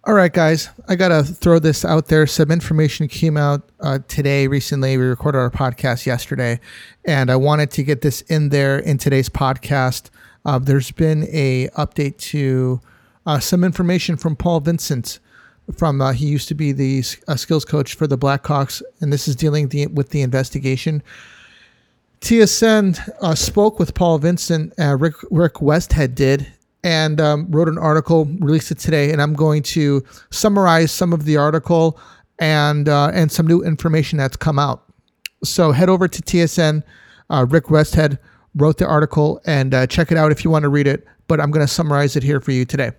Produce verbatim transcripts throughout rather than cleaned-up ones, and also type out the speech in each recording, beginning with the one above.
All right, guys, I got to throw this out there. Some information came out uh, today, recently. We recorded our podcast yesterday, and I wanted to get this in there in today's podcast. Uh, there's been a update to uh, some information from Paul Vincent. From uh, he used to be the uh, skills coach for the Blackhawks, and this is dealing the, with the investigation. T S N uh, spoke with Paul Vincent, uh, Rick, Rick Westhead did, and um, wrote an article, released it today, and I'm going to summarize some of the article and uh, and some new information that's come out. So head over to T S N. Uh, Rick Westhead wrote the article, and uh, check it out if you want to read it, but I'm going to summarize it here for you today.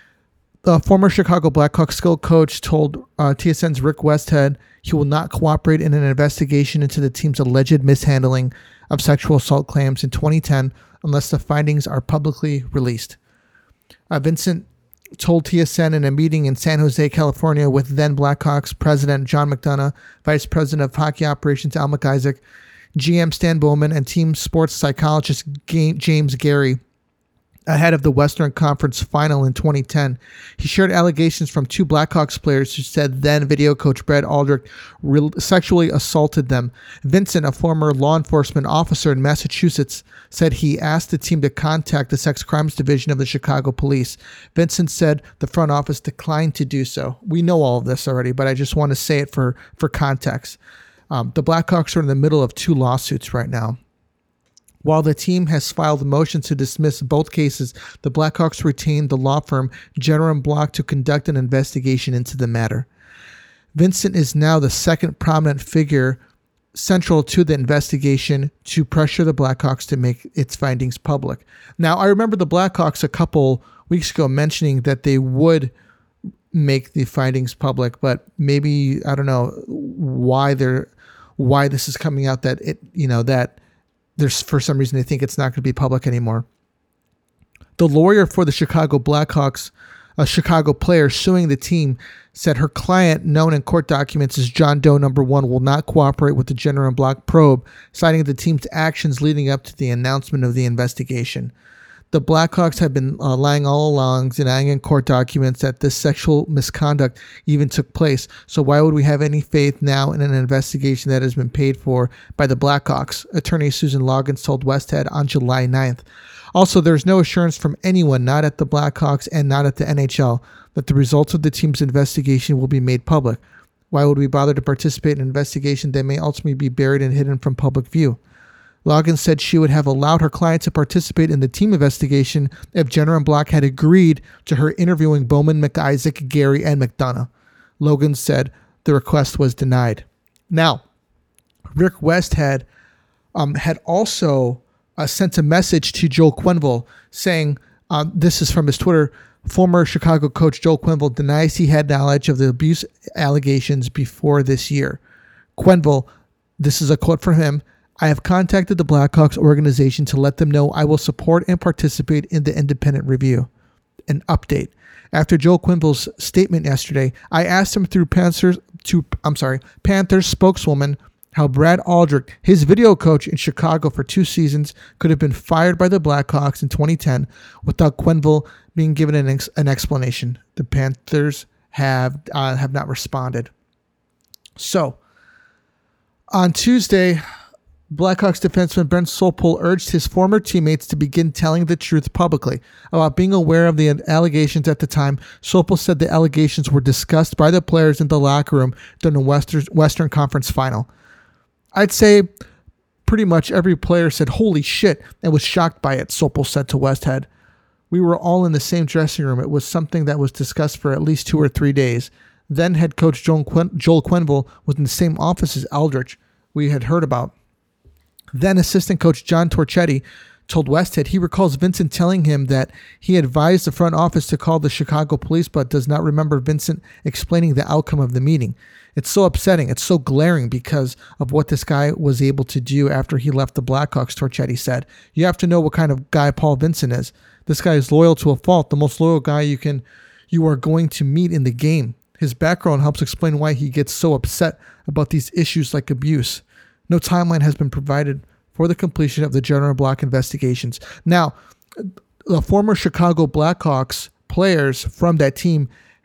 The former Chicago Blackhawks skill coach told uh, T S N's Rick Westhead he will not cooperate in an investigation into the team's alleged mishandling of sexual assault claims in twenty ten unless the findings are publicly released. Uh, Vincent told T S N in a meeting in San Jose, California with then Blackhawks president John McDonough, vice president of hockey operations Al McIsaac, G M Stan Bowman, and team sports psychologist James Gary ahead of the Western Conference Final in twenty ten. He shared allegations from two Blackhawks players who said then video coach Brad Aldrich re- sexually assaulted them. Vincent, a former law enforcement officer in Massachusetts, said he asked the team to contact the sex crimes division of the Chicago police. Vincent said the front office declined to do so. We know all of this already, but I just want to say it for, for context. Um, the Blackhawks are in the middle of two lawsuits right now. While the team has filed motions to dismiss both cases, the Blackhawks retained the law firm Jenner and Block to conduct an investigation into the matter. Vincent is now the second prominent figure central to the investigation to pressure the Blackhawks to make its findings public. Now, I remember the Blackhawks a couple weeks ago mentioning that they would make the findings public, but maybe, I don't know why they're, why this is coming out that it, you know, that there's for some reason they think it's not going to be public anymore. The lawyer for the Chicago Blackhawks, a Chicago player suing the team, said her client, known in court documents as John Doe Number One, will not cooperate with the Jenner and Block probe, citing the team's actions leading up to the announcement of the investigation. The Blackhawks have been uh, lying all along, denying in court documents that this sexual misconduct even took place. So why would we have any faith now in an investigation that has been paid for by the Blackhawks? Attorney Susan Loggins told Westhead on July ninth. Also, there's no assurance from anyone, not at the Blackhawks and not at the N H L, that the results of the team's investigation will be made public. Why would we bother to participate in an investigation that may ultimately be buried and hidden from public view? Loggins said she would have allowed her client to participate in the team investigation if Jenner and Block had agreed to her interviewing Bowman, McIsaac, Gary, and McDonough. Loggins said the request was denied. Now, Rick Westhead um, had also uh, sent a message to Joel Quenneville saying, um, this is from his Twitter, former Chicago coach Joel Quenneville denies he had knowledge of the abuse allegations before this year. Quenneville, this is a quote from him, I have contacted the Blackhawks organization to let them know I will support and participate in the independent review. An update. After Joel Quenneville's statement yesterday, I asked him through Panthers, to, I'm sorry, Panthers spokeswoman how Brad Aldrich, his video coach in Chicago for two seasons, could have been fired by the Blackhawks in twenty ten without Quenneville being given an, ex- an explanation. The Panthers have uh, have not responded. So, on Tuesday, Blackhawks defenseman Brent Sopel urged his former teammates to begin telling the truth publicly about being aware of the allegations at the time. Sopel said the allegations were discussed by the players in the locker room during the Western, Western Conference Final. I'd say pretty much every player said, holy shit, and was shocked by it, Sopel said to Westhead. We were all in the same dressing room. It was something that was discussed for at least two or three days. Then head coach Joel, Quen- Joel Quenneville was in the same office as Aldrich we had heard about. Then assistant coach John Torchetti told Westhead he recalls Vincent telling him that he advised the front office to call the Chicago police, but does not remember Vincent explaining the outcome of the meeting. It's so upsetting. It's so glaring because of what this guy was able to do after he left the Blackhawks, Torchetti said. You have to know what kind of guy Paul Vincent is. This guy is loyal to a fault, the most loyal guy you can, you are going to meet in the game. His background helps explain why he gets so upset about these issues like abuse. No timeline has been provided for the completion of the Jenner and Block investigations. Now, the former Chicago Blackhawks players from that team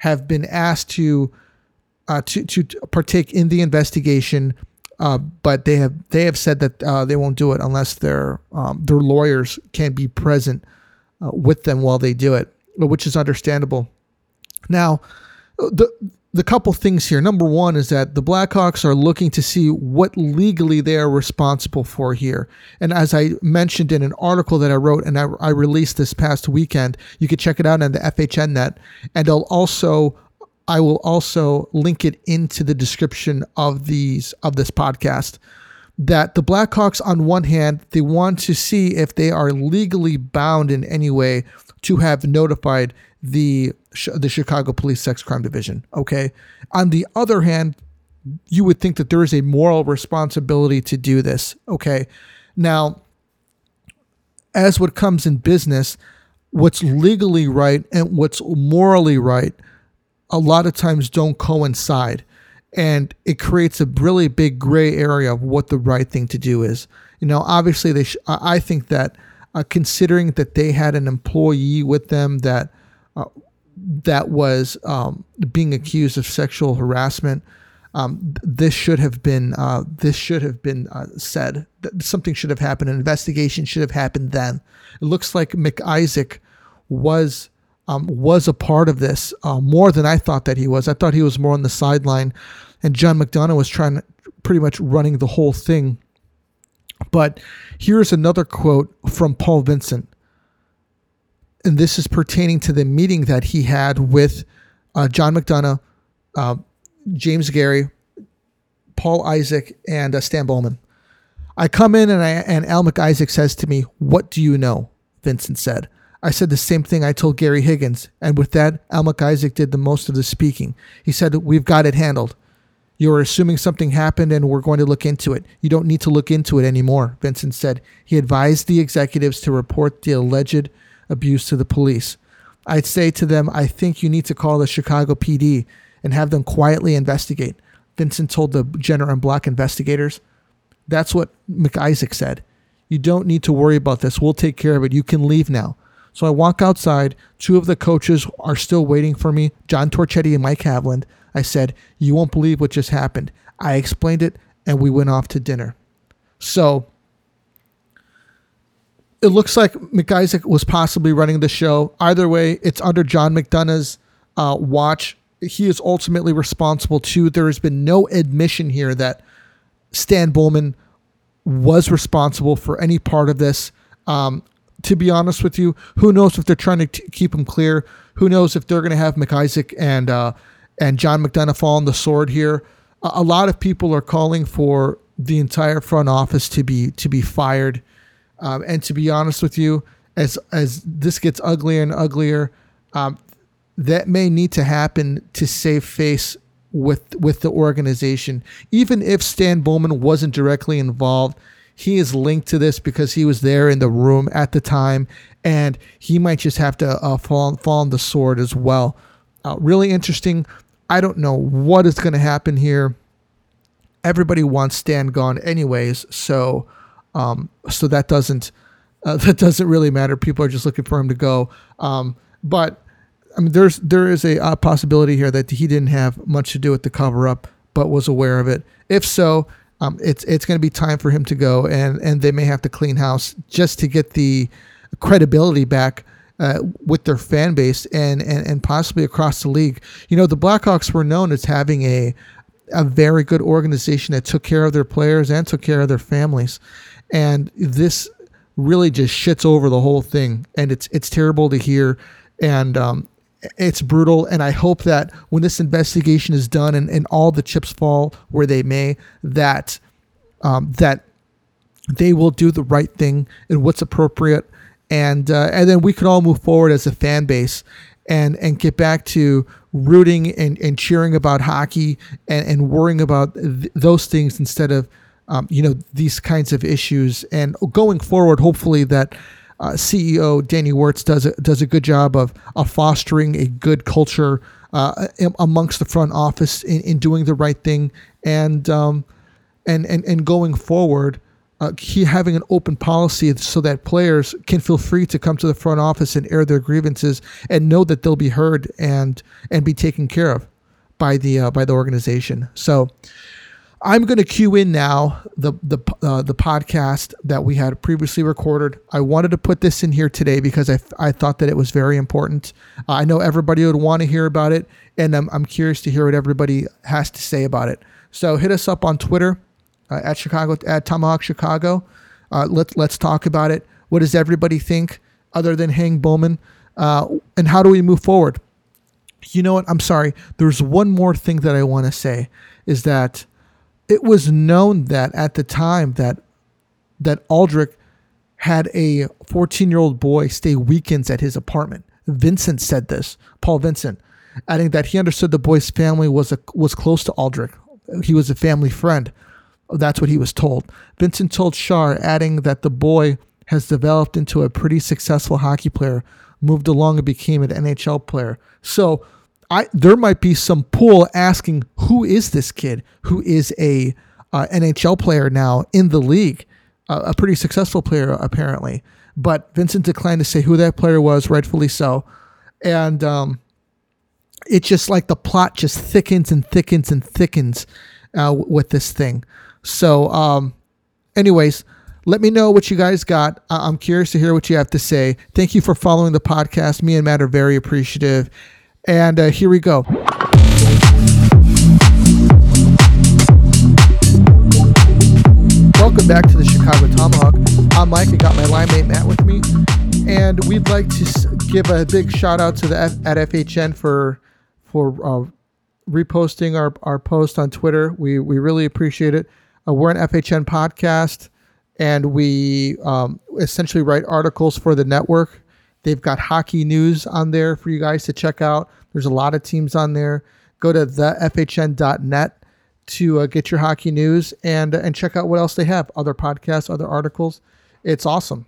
have been asked to uh, to to partake in the investigation, uh, but they have they have said that uh, they won't do it unless their um, their lawyers can be present uh, with them while they do it, which is understandable. Now, the the couple things here. Number one is that the Blackhawks are looking to see what legally they are responsible for here. And as I mentioned in an article that I wrote and I, I released this past weekend, you can check it out on the F H N net. And I'll also, I will also link it into the description of these of this podcast. That the Blackhawks, on one hand, they want to see if they are legally bound in any way to have notified the the Chicago Police Sex Crime Division. Okay. On the other hand, you would think that there is a moral responsibility to do this. Okay. Now, as what comes in business, what's legally right and what's morally right, a lot of times don't coincide. And it creates a really big gray area of what the right thing to do is. You know, obviously, they. Sh- I think that uh, considering that they had an employee with them that uh, that was um, being accused of sexual harassment, um, this should have been uh, this should have been uh, said. Something should have happened. An investigation should have happened then. It looks like McIsaac was. Um, was a part of this uh, more than I thought that he was. I thought he was more on the sideline, and John McDonough was trying to pretty much running the whole thing. But here's another quote from Paul Vincent, and this is pertaining to the meeting that he had with uh, John McDonough, uh, James Gary, Paul Isaac, and uh, Stan Bowman. I come in and I and Al McIsaac says to me, "What do you know?" Vincent said. I said the same thing I told Gary Higgins, and with that, Al McIsaac did the most of the speaking. He said, "We've got it handled. You're assuming something happened and we're going to look into it. You don't need to look into it anymore," Vincent said. He advised the executives to report the alleged abuse to the police. I'd say to them, "I think you need to call the Chicago P D and have them quietly investigate," Vincent told the Jenner and Block investigators. That's what McIsaac said. "You don't need to worry about this. We'll take care of it. You can leave now." So I walk outside. Two of the coaches are still waiting for me, John Torchetti and Mike Havland. I said, "You won't believe what just happened." I explained it, and we went off to dinner. So it looks like McIsaac was possibly running the show. Either way, it's under John McDonough's uh, watch. He is ultimately responsible too. There has been no admission here that Stan Bowman was responsible for any part of this. Um, To be honest with you, who knows if they're trying to t- keep him clear? Who knows if they're going to have McIsaac and uh, and John McDonough fall on the sword here? A-, a lot of people are calling for the entire front office to be to be fired. Um, and to be honest with you, as as this gets uglier and uglier, um, that may need to happen to save face with with the organization. Even if Stan Bowman wasn't directly involved, he is linked to this because he was there in the room at the time, and he might just have to uh, fall, fall on the sword as well. Uh, really interesting. I don't know what is going to happen here. Everybody wants Stan gone anyways, so um, so that doesn't uh, that doesn't really matter. People are just looking for him to go. Um, but I mean, there's there is a uh, possibility here that he didn't have much to do with the cover up, but was aware of it. If so, Um, it's it's going to be time for him to go, and, and they may have to clean house just to get the credibility back uh, with their fan base and, and, and possibly across the league. You know, the Blackhawks were known as having a a very good organization that took care of their players and took care of their families, and this really just shits over the whole thing, and it's it's terrible to hear, and um, it's brutal. And I hope that when this investigation is done and, and all the chips fall where they may, that um, that they will do the right thing and what's appropriate. And uh, and then we could all move forward as a fan base and, and get back to rooting and, and cheering about hockey and, and worrying about th- those things instead of, um, you know, these kinds of issues. And going forward, hopefully that Uh, C E O Danny Wirtz does a, does a good job of, of fostering a good culture uh, amongst the front office in, in doing the right thing, and um, and and and going forward, uh, he having an open policy so that players can feel free to come to the front office and air their grievances and know that they'll be heard and and be taken care of by the uh, by the organization. So I'm going to cue in now the the uh, the podcast that we had previously recorded. I wanted to put this in here today because I, I thought that it was very important. Uh, I know everybody would want to hear about it, and I'm I'm curious to hear what everybody has to say about it. So hit us up on Twitter uh, at Chicago at Tomahawk Chicago. Uh, let's let's talk about it. What does everybody think, other than Hank Bowman, uh, and how do we move forward? You know what? I'm sorry. There's one more thing that I want to say is that it was known that at the time that that Aldrich had a fourteen-year-old boy stay weekends at his apartment. Vincent said this, Paul Vincent, adding that he understood the boy's family was a, was close to Aldrich. He was a family friend. That's what he was told. Vincent told Shar, adding that the boy has developed into a pretty successful hockey player, moved along and became an N H L player. So I, there might be some pool asking, who is this kid who is a uh, N H L player now in the league, uh, a pretty successful player apparently. But Vincent declined to say who that player was, rightfully so. And um, it's just like the plot just thickens and thickens and thickens uh, with this thing. So um, anyways, let me know what you guys got. I- I'm curious to hear what you have to say. Thank you for following the podcast. Me and Matt are very appreciative. And uh, here we go. Welcome back to the Chicago Tomahawk. I'm Mike. I got my line mate Matt with me. And we'd like to give a big shout out to the F- at F H N for for uh, reposting our, our post on Twitter. We we really appreciate it. Uh, we're an F H N podcast, and we um, essentially write articles for the network. They've got hockey news on there for you guys to check out. There's a lot of teams on there. Go to the f h n dot net to uh, get your hockey news and and check out what else they have. Other podcasts, other articles. It's awesome.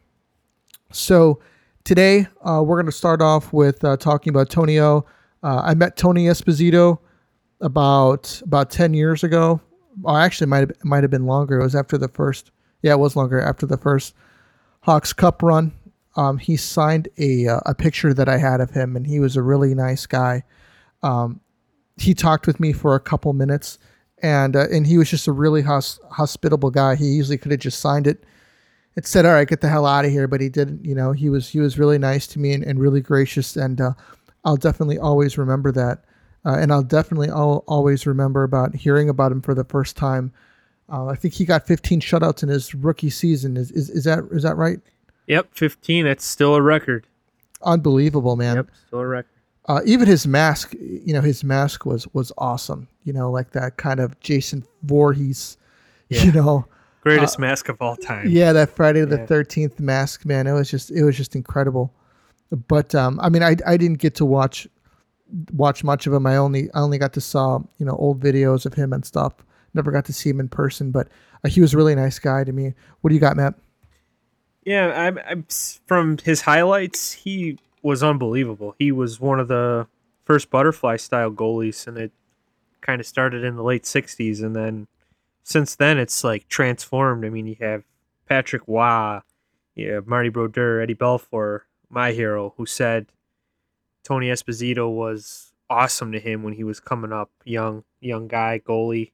So today uh, we're going to start off with uh, talking about Tony O. Uh, I met Tony Esposito about about ten years ago. Well, actually, it might have, might have been longer. It was after the first. Yeah, it was longer after the first Hawks Cup run. Um, he signed a uh, a picture that I had of him, and he was a really nice guy. Um, he talked with me for a couple minutes, and uh, and he was just a really hos- hospitable guy. He easily could have just signed it and said, "All right, get the hell out of here," but he didn't. You know, he was he was really nice to me and, and really gracious, and uh, I'll definitely always remember that. Uh, and I'll definitely al- always remember about hearing about him for the first time. Uh, I think he got fifteen shutouts in his rookie season. Is is, is that is that right? Yep, fifteen. That's still a record. Unbelievable, man. Yep, still a record. Uh, even his mask, you know, his mask was was awesome. You know, like that kind of Jason Voorhees, Yeah. you know. Greatest uh, mask of all time. Yeah, that Friday the Yeah. thirteenth mask, man. It was just it was just incredible. But um, I mean, I I didn't get to watch watch much of him. I only I only got to saw, you know, old videos of him and stuff. Never got to see him in person, but uh, he was a really nice guy to me. What do you got, Matt? Yeah, I'm, I'm from his highlights. He was unbelievable. He was one of the first butterfly style goalies, and it kind of started in the late sixties, and then since then it's like transformed. I mean, you have Patrick Waugh, you have Marty Brodeur, Eddie Belfour, my hero, who said Tony Esposito was awesome to him when he was coming up, young young guy goalie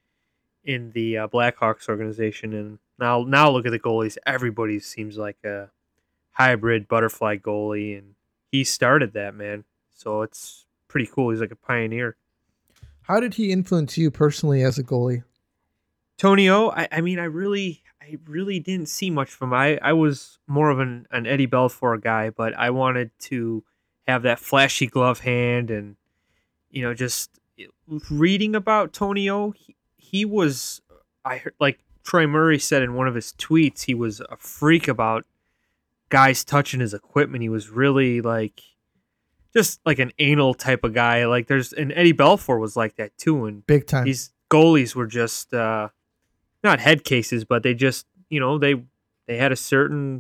in the uh, Blackhawks organization, and now now look at the goalies. Everybody seems like a hybrid butterfly goalie, and he started that, man. So it's pretty cool. He's like a pioneer. How did he influence you personally as a goalie? Tony O, I, I mean, I really, I really didn't see much from him. I, I was more of an, an Eddie Belfour guy, but I wanted to have that flashy glove hand, and you know, just reading about Tony O, he, he was, I heard, like Troy Murray said in one of his tweets, he was a freak about guys touching his equipment. He was really like, just like an anal type of guy. Like there's, and Eddie Belfour was like that too. And Big time. these goalies were just, uh, not head cases, but they just, you know, they, they had a certain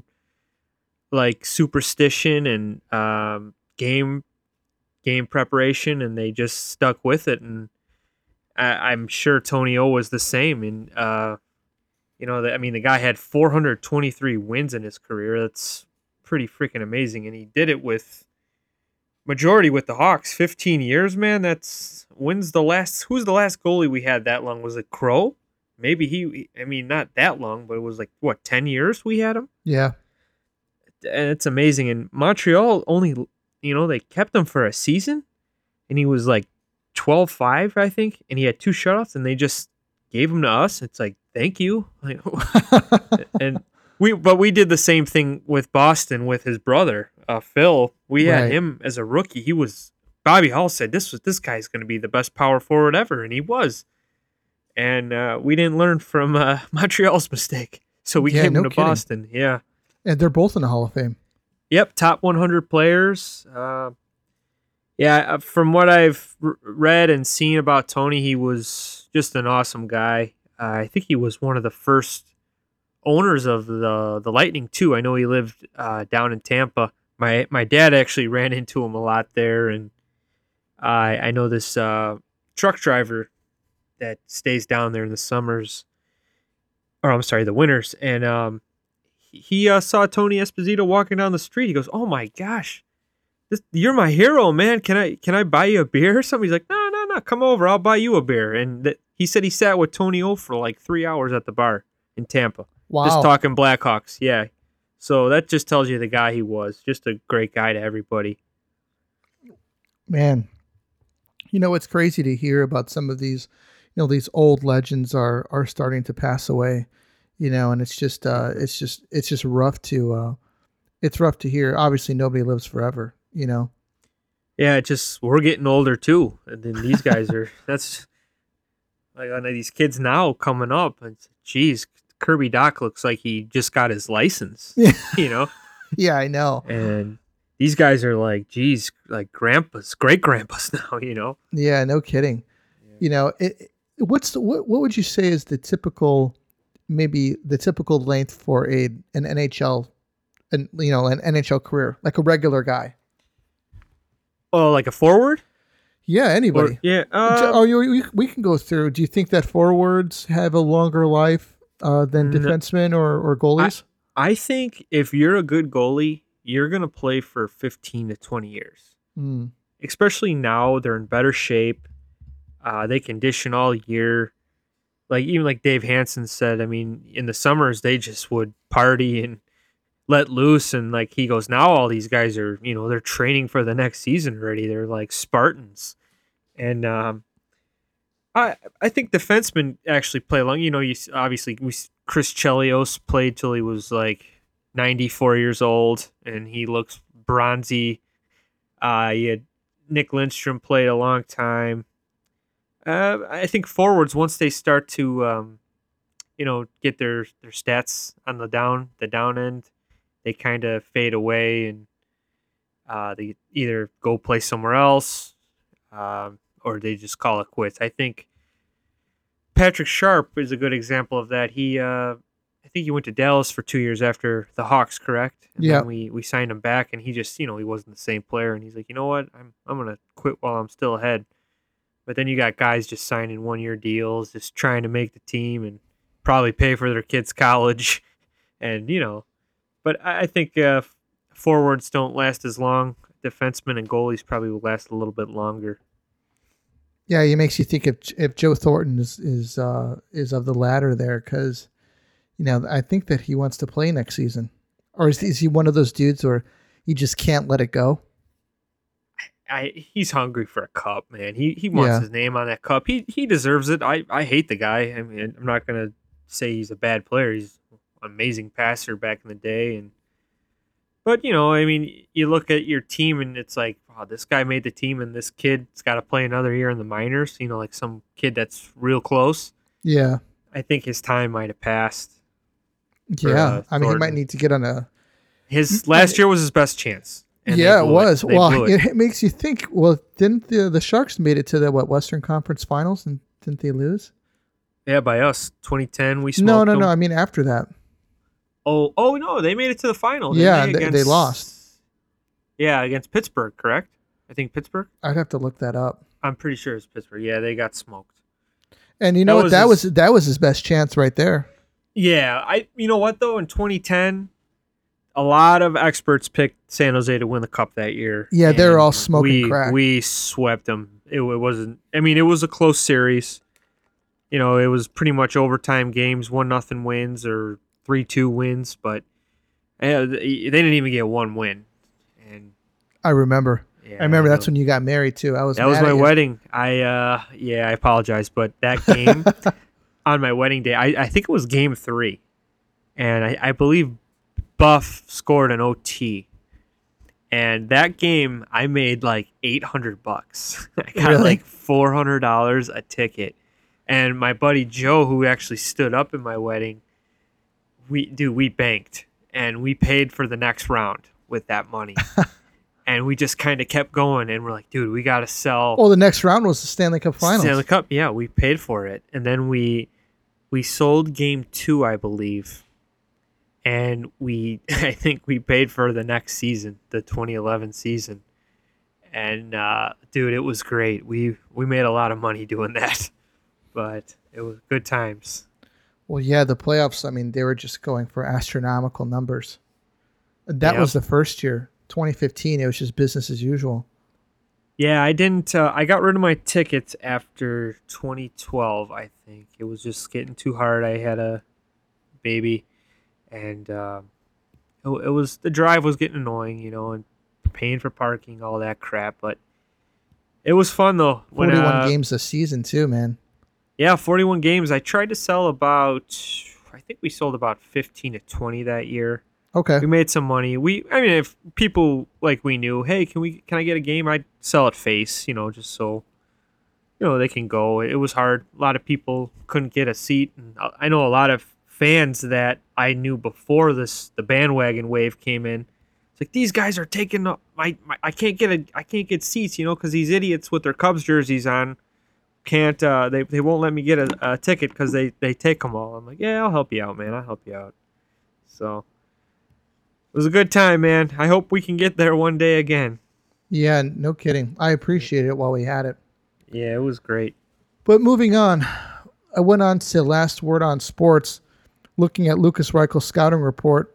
like superstition and, um, game, game preparation, and they just stuck with it. And I, I'm sure Tony O was the same. And, uh, You know, the, I mean, the guy had four hundred twenty-three wins in his career. That's pretty freaking amazing. And he did it with majority with the Hawks. fifteen years, man. That's when's the last, who's the last goalie we had that long? Was it Crow? Maybe he, I mean, not that long, but it was like, what, ten years we had him? Yeah. And it's amazing. And Montreal only, you know, they kept him for a season and he was like twelve five, I think. And he had two shutouts and they just gave him to us. It's like, thank you. Like, and we, but we did the same thing with Boston with his brother, uh, Phil. We had Right. him as a rookie. He was, Bobby Hall said this was, this guy's going to be the best power forward ever. And he was. And uh, we didn't learn from uh, Montreal's mistake. So we Yeah, gave him no to kidding. Boston. Yeah. And they're both in the Hall of Fame. Yep, top one hundred players. Uh, yeah, uh, from what I've r- read and seen about Tony, he was just an awesome guy. Uh, I think he was one of the first owners of the the Lightning too. I know he lived uh, down in Tampa. My my dad actually ran into him a lot there, and I I know this uh, truck driver that stays down there in the summers, or I'm sorry, the winters, and um, he uh, saw Tony Esposito walking down the street. He goes, "Oh my gosh, this, you're my hero, man! Can I can I buy you a beer or something?" He's like, "No, no, no, come over. I'll buy you a beer." And that, he said he sat with Tony O for like three hours at the bar in Tampa, Wow. just talking Blackhawks. Yeah, so that just tells you the guy he was. Just a great guy to everybody. Man, you know, it's crazy to hear about some of these, you know, these old legends are are starting to pass away, you know, and it's just uh it's just it's just rough to uh it's rough to hear. Obviously nobody lives forever, you know. Yeah, it just we're getting older too, and then these guys are. That's like I know these kids now coming up, and geez, Kirby Doc looks like he just got his license. Yeah. You know, Yeah, I know. and these guys are like, geez, like grandpas, great grandpas now. You know. Yeah, no kidding. You know, it, it- what's the, what what would you say is the typical, maybe the typical length for a an N H L, an you know an N H L career, like a regular guy? Oh, like a forward? Yeah, anybody. Or, yeah. Uh, Uh, oh, you, we, we can go through. Do you think that forwards have a longer life uh, than No. defensemen or, or goalies? I think if you're a good goalie, you're gonna play for fifteen to twenty years. Hmm. Especially now, they're in better shape. Uh, they condition all year. Like even like Dave Hansen said, I mean, in the summers they just would party and let loose, and like he goes, now all these guys are, you know, they're training for the next season already. They're like Spartans, and um, I I think defensemen actually play long. You know, you s- obviously we s- Chris Chelios played till he was like ninety-four years old, and he looks bronzy. Uh, you had Nick Lindstrom played a long time. Uh, I think forwards once they start to, um, you know, get their, their stats on the down the down end, they kind of fade away, and uh, they either go play somewhere else, um, or they just call it quits. I think Patrick Sharp is a good example of that. He, uh, I think he went to Dallas for two years after the Hawks, correct? And Yeah. then we we signed him back, and he just, you know, he wasn't the same player, and he's like, you know what, I'm I'm gonna quit while I'm still ahead. But then you got guys just signing one year deals, just trying to make the team and probably pay for their kids' college, and you know. But I I think uh, forwards don't last as long. Defensemen and goalies probably will last a little bit longer. Yeah, it makes you think if if Joe Thornton is is uh, is of the latter there, because you know I think that he wants to play next season, or is, is he one of those dudes where he just can't let it go? I he's hungry for a cup, man. He he wants Yeah. his name on that cup. He he deserves it. I, I hate the guy. I mean, I'm not gonna say he's a bad player. He's an amazing passer back in the day, and but you know, I mean, you look at your team and it's like, wow, this guy made the team, and this kid's got to play another year in the minors. You know, like some kid that's real close. Yeah, I think his time might have passed. For, yeah. uh, I mean, he might Thornton. need to get on a. His last year was his best chance. and they Yeah, it blew was. They Well, blew it. it makes you think. Well, didn't the the Sharks made it to the what Western Conference Finals, and didn't they lose? Yeah, by us, twenty ten, we smoked No, no, them. no. I mean after that. Oh, oh no, they made it to the final. didn't Yeah, they, they- they against- lost. Yeah, against Pittsburgh, correct? I think Pittsburgh. I'd have to look that up. I'm pretty sure it's Pittsburgh. Yeah, they got smoked. And you know That what? was That his- was that was his best chance right there. Yeah, I. You know what though? In twenty ten, a lot of experts picked San Jose to win the cup that year. Yeah, they're all and smoking we crack. we swept them. It, it wasn't. I mean, it was a close series. You know, it was pretty much overtime games, one nothing wins or three two wins, but uh, they didn't even get one win. And I remember. yeah, I remember I that's know. when you got married too. I was That was mad my at you. wedding. I uh yeah, I apologize, but that game on my wedding day, I, I think it was game three. And I, I believe Buff scored an O T. And that game I made like eight hundred bucks. I got Really? like four hundred dollars a ticket. And my buddy Joe, who actually stood up in my wedding, we dude, we banked and we paid for the next round with that money. And we just kind of kept going, and we're like, dude, we got to sell Well, the next round was the Stanley Cup Finals. Stanley Cup. Yeah, we paid for it. And then we we sold game two, I believe. And we I think we paid for the next season, the twenty eleven season. And uh, dude, it was great. We we made a lot of money doing that. But it was good times. Well, yeah, the playoffs, I mean, they were just going for astronomical numbers. That Yep. was the first year. twenty fifteen, it was just business as usual. Yeah, I didn't. Uh, I got rid of my tickets after twenty twelve. I think it was just getting too hard. I had a baby, and uh, it, it was the drive was getting annoying, you know, and paying for parking, all that crap. But it was fun though. When, forty-one uh, games a season too, man. Yeah, forty-one games. I tried to sell about. I think we sold about fifteen to twenty that year. Okay. We made some money. We, I mean, if people like we knew, hey, can we, can I get a game? I'd sell it face, you know, just so, you know, they can go. It was hard. A lot of people couldn't get a seat, and I know a lot of fans that I knew before this, the bandwagon wave came in. It's like these guys are taking up my, my I can't get a, I can't get seats, you know, because these idiots with their Cubs jerseys on can't, uh, they they won't let me get a, a ticket because they they take them all. I'm like, yeah, I'll help you out, man. I'll help you out. So. It was a good time, man. I hope we can get there one day again. Yeah, no kidding. I appreciated it while we had it. Yeah, it was great. But moving on, I went on to Last Word on Sports, looking at Lucas Reichel's scouting report,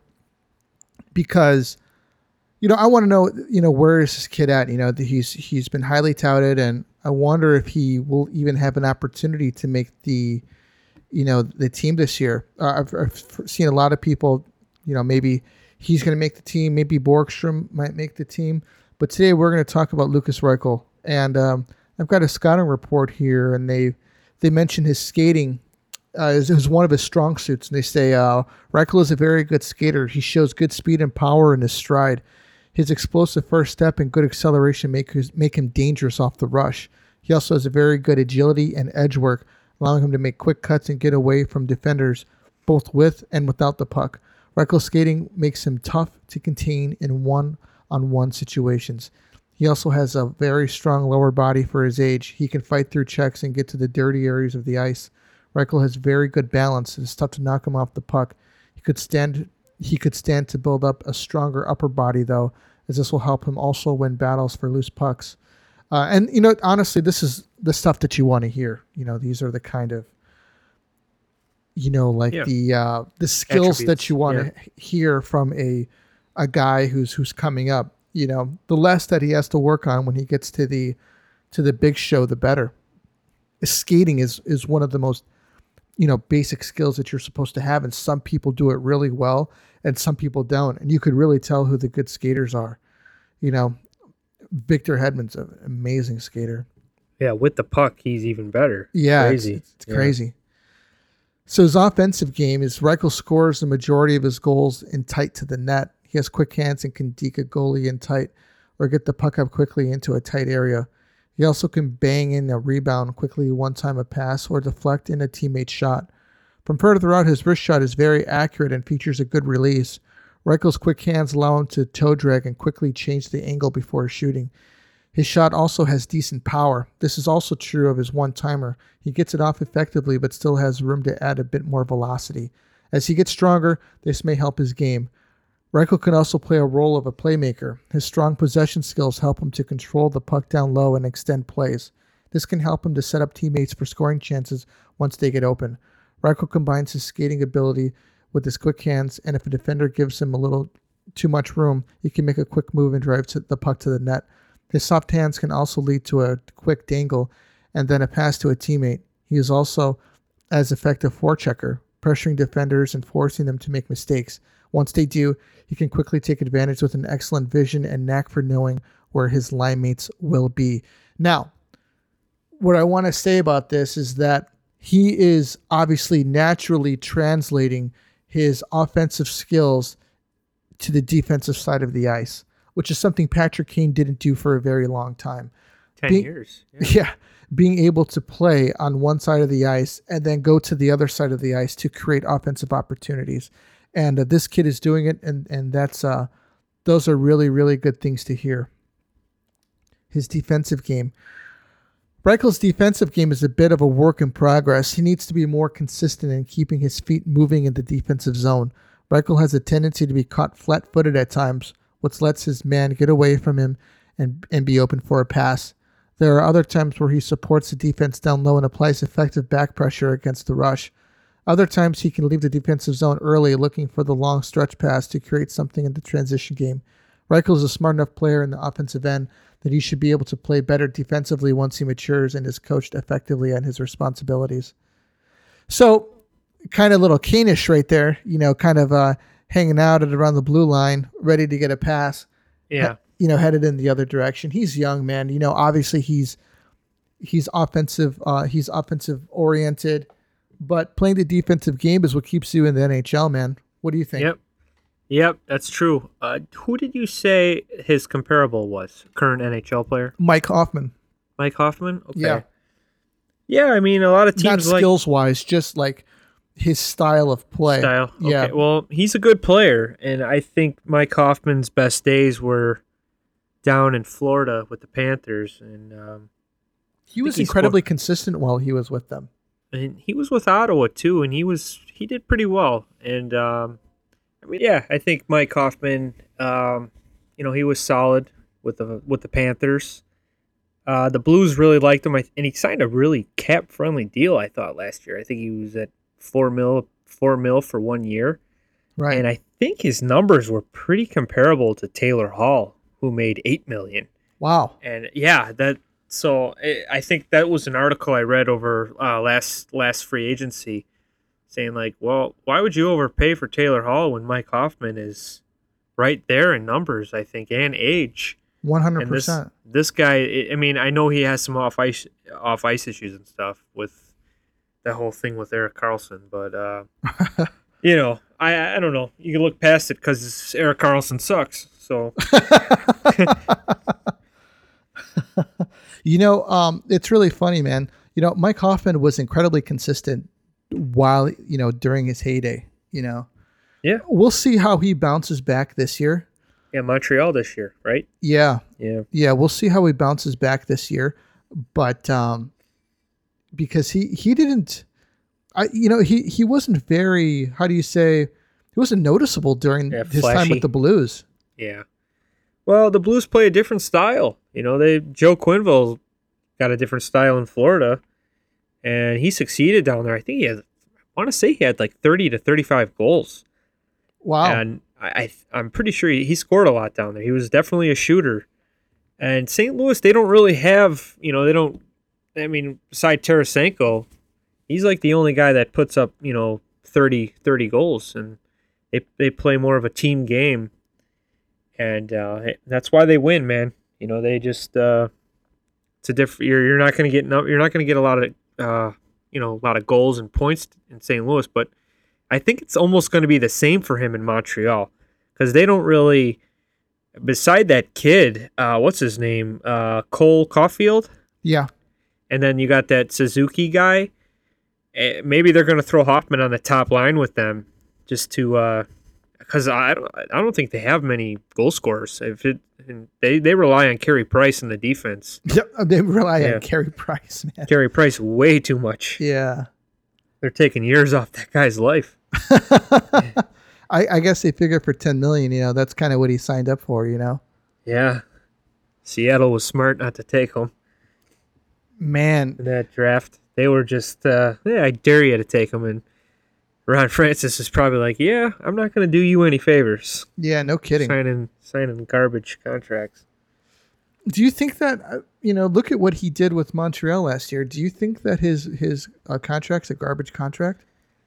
because, you know, I want to know, you know, where is this kid at? You know, he's he's been highly touted, and I wonder if he will even have an opportunity to make the, you know, the team this year. Uh, I've, I've seen a lot of people, you know, maybe he's going to make the team. Maybe Borgstrom might make the team. But today we're going to talk about Lucas Reichel. And um, I've got a scouting report here, and they they mention his skating uh, is, is one of his strong suits. And they say uh, Reichel is a very good skater. He shows good speed and power in his stride. His explosive first step and good acceleration make, his, make him dangerous off the rush. He also has a very good agility and edge work, allowing him to make quick cuts and get away from defenders, both with and without the puck. Reichel's skating makes him tough to contain in one-on-one situations. He also has a very strong lower body for his age. He can fight through checks and get to the dirty areas of the ice. Reichel has very good balance. It's tough to knock him off the puck. He could stand he could stand to build up a stronger upper body, though, as this will help him also win battles for loose pucks. Uh, and, you know, honestly, this is the stuff that you want to hear. You know, these are the kind of, you know, like Yeah. the uh, the skills that Attributes, you want yeah. to hear from a a guy who's who's coming up. You know, the less that he has to work on when he gets to the to the big show, the better. Skating is is one of the most, you know, basic skills that you're supposed to have, and some people do it really well, and some people don't. And you could really tell who the good skaters are. You know, Victor Hedman's an amazing skater. Yeah, with the puck, he's even better. Yeah, Crazy. it's, it's Yeah. crazy. So his offensive game is Reichel scores the majority of his goals in tight to the net. He has quick hands and can deke a goalie in tight or get the puck up quickly into a tight area. He also can bang in a rebound quickly one time a pass or deflect in a teammate's shot. From further out, his wrist shot is very accurate and features a good release. Reichel's quick hands allow him to toe drag and quickly change the angle before shooting. His shot also has decent power. This is also true of his one-timer. He gets it off effectively but still has room to add a bit more velocity. As he gets stronger, this may help his game. Reichel can also play a role of a playmaker. His strong possession skills help him to control the puck down low and extend plays. This can help him to set up teammates for scoring chances once they get open. Reichel combines his skating ability with his quick hands, and if a defender gives him a little too much room, he can make a quick move and drive to the puck to the net. His soft hands can also lead to a quick dangle and then a pass to a teammate. He is also as effective forechecker, pressuring defenders and forcing them to make mistakes. Once they do, he can quickly take advantage with an excellent vision and knack for knowing where his line mates will be. Now, what I want to say about this is that he is obviously naturally translating his offensive skills to the defensive side of the ice, which is something Patrick Kane didn't do for a very long time. Ten Be- years. Yeah. yeah. Being able to play on one side of the ice and then go to the other side of the ice to create offensive opportunities. And uh, this kid is doing it, and, and that's uh, those are really, really good things to hear. His defensive game. Reichel's defensive game is a bit of a work in progress. He needs to be more consistent in keeping his feet moving in the defensive zone. Reichel has a tendency to be caught flat-footed at times, which lets his man get away from him and, and be open for a pass. There are other times where he supports the defense down low and applies effective back pressure against the rush. Other times he can leave the defensive zone early looking for the long stretch pass to create something in the transition game. Reichel is a smart enough player in the offensive end that he should be able to play better defensively once he matures and is coached effectively on his responsibilities. So, kind of a little Kane-ish right there, you know, kind of uh, hanging out at around the blue line, ready to get a pass. Yeah. You know, headed in the other direction. He's young, man. You know, obviously he's he's offensive. Uh, he's offensive oriented, but playing the defensive game is what keeps you in the N H L, man. What do you think? Yep, yep, that's true. Uh, who did you say his comparable was? Current N H L player? Mike Hoffman. Mike Hoffman. Okay. Yeah. Yeah, I mean, a lot of teams not like skills wise, just like his style of play. Style. Yeah. Okay. Well, he's a good player, and I think Mike Hoffman's best days were down in Florida with the Panthers, and um, he was he incredibly scored. consistent while he was with them. And he was with Ottawa too, and he was he did pretty well. And um, I mean, yeah, I think Mike Hoffman, um, you know, he was solid with the with the Panthers. Uh, the Blues really liked him, and he signed a really cap friendly deal. I thought last year. I think he was at four mil four mil for one year, right? And I think his numbers were pretty comparable to Taylor Hall, who made eight million. Wow. And yeah, that so I think that was an article I read over uh, last last free agency, saying like, well, why would you overpay for Taylor Hall when Mike Hoffman is right there in numbers, I think, and age. One hundred And this percent. this guy, I mean, I know he has some off ice off ice issues and stuff with that whole thing with Erik Karlsson, but uh, you know, I I don't know. You can look past it because Erik Karlsson sucks. So. You know, um, it's really funny, man. You know, Mike Hoffman was incredibly consistent while, you know, during his heyday, you know. Yeah. We'll see how he bounces back this year. Yeah, Montreal this year, right? Yeah. Yeah. Yeah, we'll see how he bounces back this year. But um, because he, he didn't, I you know, he, he wasn't very, how do you say, he wasn't noticeable during Yeah, his time flashy. with the Blues. Yeah. Well, the Blues play a different style. You know, they Joe Quenneville got a different style in Florida, and he succeeded down there. I think he had, I want to say he had like thirty to thirty-five goals. Wow. And I, I I'm pretty sure he, he scored a lot down there. He was definitely a shooter. And Saint Louis, they don't really have, you know, they don't, I mean, beside Tarasenko, he's like the only guy that puts up, you know, thirty, thirty goals. And they, they play more of a team game. And uh, that's why they win, man. You know, they just, uh, it's a different, you're, you're not going to get, no, you're not going to get a lot of, uh, you know, a lot of goals and points in Saint Louis, but I think it's almost going to be the same for him in Montreal because they don't really, beside that kid, uh, what's his name? Uh, Cole Caulfield. Yeah. And then you got that Suzuki guy. Uh, maybe they're going to throw Hoffman on the top line with them just to, uh, because I don't, I don't think they have many goal scorers. If it, and they, they rely on Carey Price in the defense. Yep, they rely Yeah. on Carey Price, man. Carey Price way too much. Yeah. They're taking years off that guy's life. I, I guess they figure for ten million, you know, that's kind of what he signed up for, you know. Yeah. Seattle was smart not to take him Man, in that draft. they were just, uh, yeah, I dare you to take him. And Ron Francis is probably like, yeah, I'm not going to do you any favors. Yeah, no kidding. Signing, signing garbage contracts. Do you think that, uh, you know, look at what he did with Montreal last year. Do you think that his his uh, contract's a garbage contract?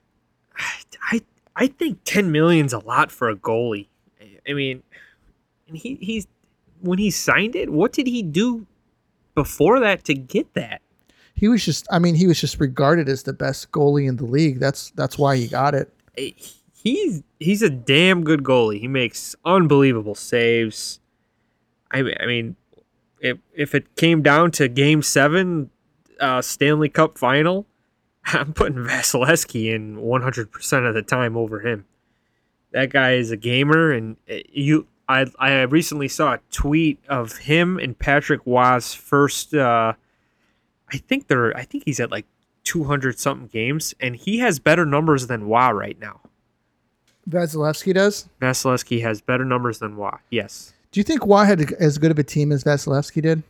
I I think ten million's a lot for a goalie. I mean, and he he's when he signed it, what did he do before that to get that? He was just, I mean, he was just regarded as the best goalie in the league. That's that's why he got it. He's he's a damn good goalie. He makes unbelievable saves. I I mean, if if it came down to Game Seven, uh, Stanley Cup Final, I'm putting Vasilevsky in one hundred percent of the time over him. That guy is a gamer, and you. I I recently saw a tweet of him and Patrick Roy's first. Uh, I think they're. I think he's at like two hundred something games, and he has better numbers than Roy right now. Vasilevsky does. Vasilevsky has better numbers than Roy. Yes. Do you think Roy had as good of a team as Vasilevsky did?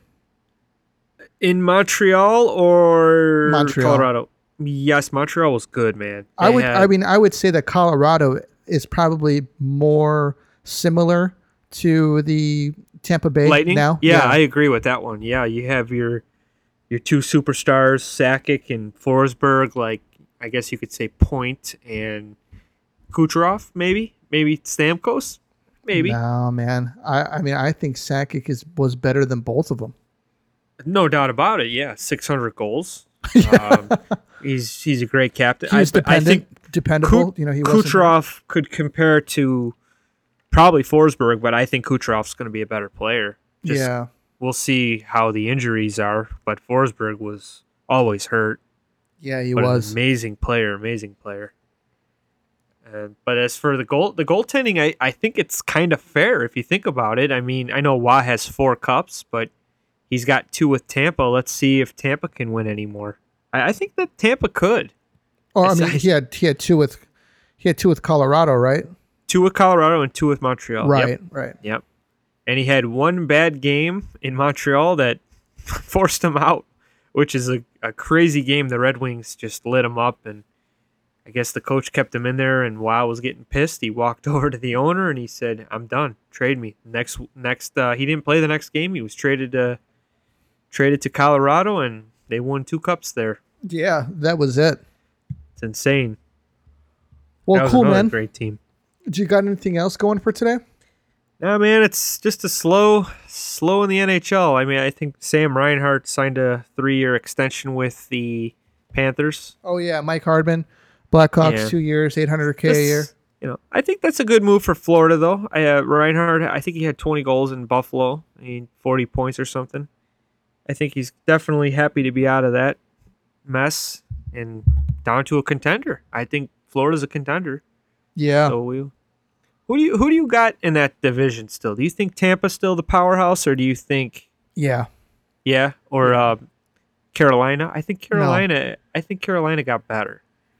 In Montreal or Montreal. Colorado? Yes, Montreal was good, man. They I would. had- I mean, I would say that Colorado is probably more similar to the Tampa Bay Lightning. now. Yeah, I agree with that one. Yeah, you have your your two superstars, Sakic and Forsberg. Like, I guess you could say Point and Kucherov. Maybe, maybe Stamkos. Maybe. No, man. I, I mean, I think Sakic is was better than both of them. No doubt about it. Yeah, six hundred goals. um, he's he's a great captain. He was I, I dependent, think dependable. Ku- you know, he wasn't. Kucherov could compare to probably Forsberg, but I think Kucherov's going to be a better player. Just, yeah. We'll see how the injuries are, but Forsberg was always hurt. Yeah, he But was. an amazing player, amazing player. And but as for the goal, the goaltending, I, I think it's kind of fair if you think about it. I mean, I know Roy has four cups, but he's got two with Tampa. Let's see if Tampa can win anymore. I, I think that Tampa could. Oh, I It's- mean, he had he had two with he had two with Colorado, right? Two with Colorado and two with Montreal. Right, Yep. right. Yep. And he had one bad game in Montreal that forced him out, which is a, a crazy game. The Red Wings just lit him up, and I guess the coach kept him in there, and Wow was getting pissed. He walked over to the owner, and he said, I'm done. Trade me. Next, next. Uh, he didn't play the next game. He was traded to, traded to Colorado, and they won two cups there. Yeah, that was it. It's insane. Well, That was cool, another man. Great team. Did you got anything else going for today? No, man, it's just a slow, slow in the N H L. I mean, I think Sam Reinhart signed a three-year extension with the Panthers. Oh yeah, Mike Hardman, Blackhawks, Yeah. two years, eight hundred k a This- year. You know, I think that's a good move for Florida, though. I, uh, Reinhart, I think he had twenty goals in Buffalo, I mean, forty points or something. I think he's definitely happy to be out of that mess and down to a contender. I think Florida's a contender. Yeah. So we, who do you who do you got in that division still? Do you think Tampa's still the powerhouse, or do you think Yeah. yeah, or uh, Carolina? I think Carolina. I think Carolina got better.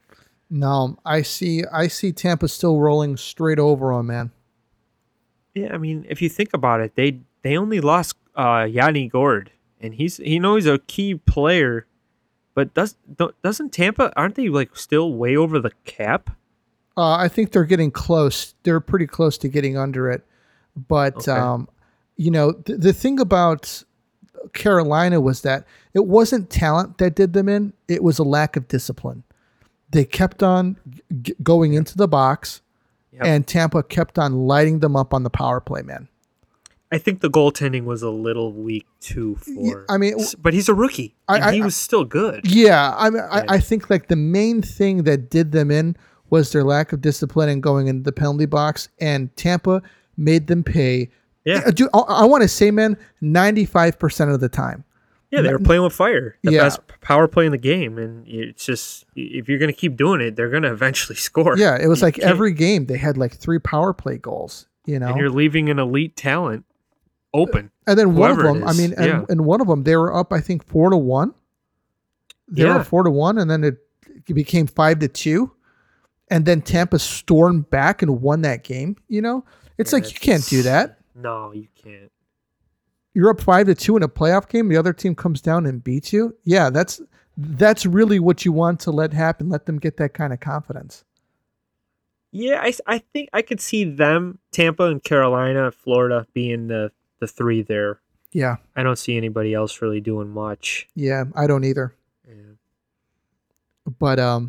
No, I see. I see Tampa still rolling straight over on man. Yeah, I mean, if you think about it, they they only lost uh, Yanni Gord, and he's he knows he's a key player, but does don't- doesn't Tampa aren't they like still way over the cap? Uh, I think they're getting close. They're pretty close to getting under it. But, Okay. um, you know, th- the thing about Carolina was that it wasn't talent that did them in. It was a lack of discipline. They kept on g- going into the box, Yep. and Tampa kept on lighting them up on the power play, man. I think the goaltending was a little weak too for. I mean, but he's a rookie. I- and I- he was still good. Yeah, I mean, I, Yeah. I think like the main thing that did them in was their lack of discipline and going into the penalty box, and Tampa made them pay. Yeah. Dude, I, I want to say, man, ninety-five percent of the time. Yeah, they were playing with fire. The Yeah. best power play in the game, and it's just if you're going to keep doing it, they're going to eventually score. Yeah, it was You like can't- every game they had like three power play goals, you know. and you're leaving an elite talent open. And then one of whoever it them, I is, mean, and, yeah. and one of them, they were up, I think, four to one. They Yeah. were four to one, and then it became five to two. And then Tampa stormed back and won that game. You know, it's Yeah, like you can't do that. No, you can't. You're up five to two in a playoff game. The other team comes down and beats you. Yeah, that's that's really what you want to let happen. Let them get that kind of confidence. Yeah, I, I think I could see them, Tampa and Carolina, Florida, being the, the three there. Yeah. I don't see anybody else really doing much. Yeah, I don't either. Yeah, But um,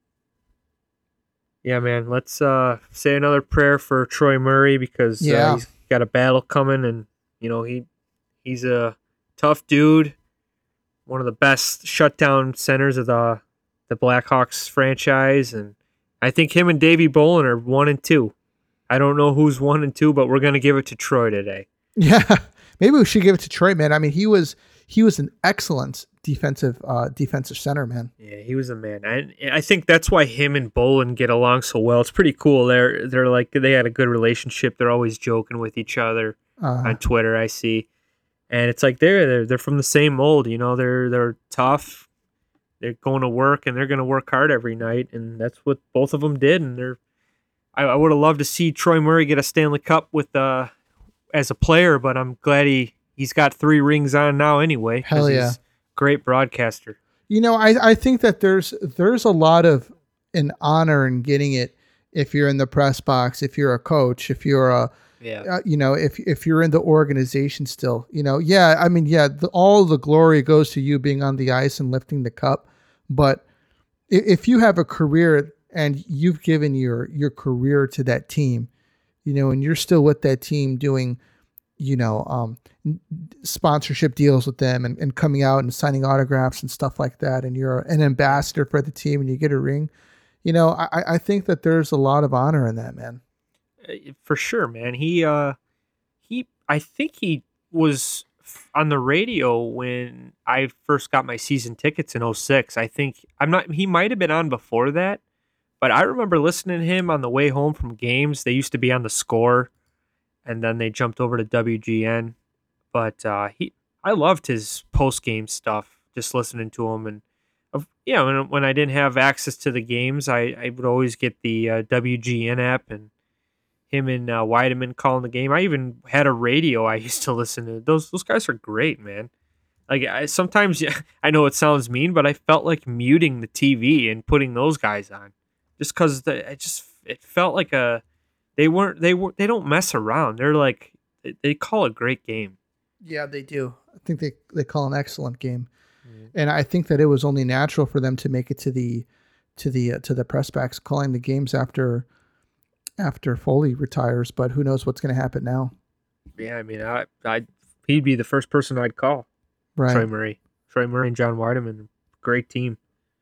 yeah man, let's uh, say another prayer for Troy Murray because Yeah. uh, he's got a battle coming, and you know he he's a tough dude, one of the best shutdown centers of the the Blackhawks franchise, and I think him and Davey Bolin are one and two. I don't know who's one and two, but we're gonna give it to Troy today. yeah, maybe we should give it to Troy, man. I mean, he was he was an excellent defensive uh, defensive center, man. Yeah, he was a man. I I think that's why him and Bolin get along so well. It's pretty cool. They're they're like they had a good relationship. They're always joking with each other Uh, on Twitter. I see, and it's like they're they're they're from the same mold. You know, they're they're tough. They're going to work and they're going to work hard every night, and that's what both of them did. And they're I, I would have loved to see Troy Murray get a Stanley Cup with uh as a player, but I'm glad he he's got three rings on now anyway. 'cause Hell yeah. he's a great broadcaster. You know, I, I think that there's there's a lot of an honor in getting it if you're in the press box, if you're a coach, if you're a, Yeah. uh, you know, if if you're in the organization still, you know, yeah, I mean, yeah, the, all the glory goes to you being on the ice and lifting the cup. But if, if you have a career and you've given your your career to that team, you know, and you're still with that team doing, you know, um, sponsorship deals with them and, and coming out and signing autographs and stuff like that, and you're an ambassador for the team and you get a ring, you know, I, I think that there's a lot of honor in that, man. For sure, man. He uh he I think he was f- on the radio when I first got my season tickets in oh six. I think I'm not he might have been on before that, but I remember listening to him on the way home from games. They used to be on The Score, and then they jumped over to W G N. But uh he I loved his post-game stuff, just listening to him. And of you know, when, when I didn't have access to the games, I, I would always get the uh, W G N app, and him and uh, Weideman calling the game. I even had a radio I used to listen to. Those those guys are great, man. Like I, sometimes I know it sounds mean, but I felt like muting the T V and putting those guys on, just because it just it felt like a they weren't they were they don't mess around. They're like they, they call a great game. Yeah, they do. I think they, they call an excellent game. Mm-hmm. And I think that it was only natural for them to make it to the to the uh, to the press backs calling the games after after Foley retires, but who knows what's going to happen now. Yeah, I mean, I I he'd be the first person I'd call. Right. Troy Murray. Troy Murray and John Weideman, great team.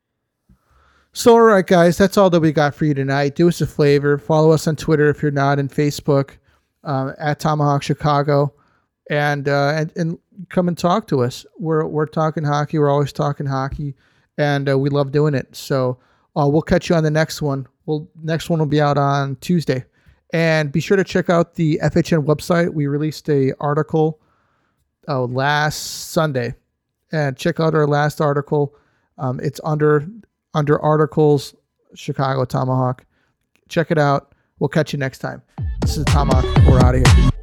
So, all right, guys, that's all that we got for you tonight. Do us a favor. Follow us on Twitter if you're not, and Facebook, um, at Tomahawk Chicago, and, uh, and and come and talk to us. We're we're talking hockey. We're always talking hockey, and uh, we love doing it. So uh, we'll catch you on the next one. Well, next one will be out on Tuesday. And be sure to check out the F H N website. We released a article uh, last Sunday. And check out our last article. Um, it's under under articles, Chicago Tomahawk. Check it out. We'll catch you next time. This is Tomahawk. We're out of here.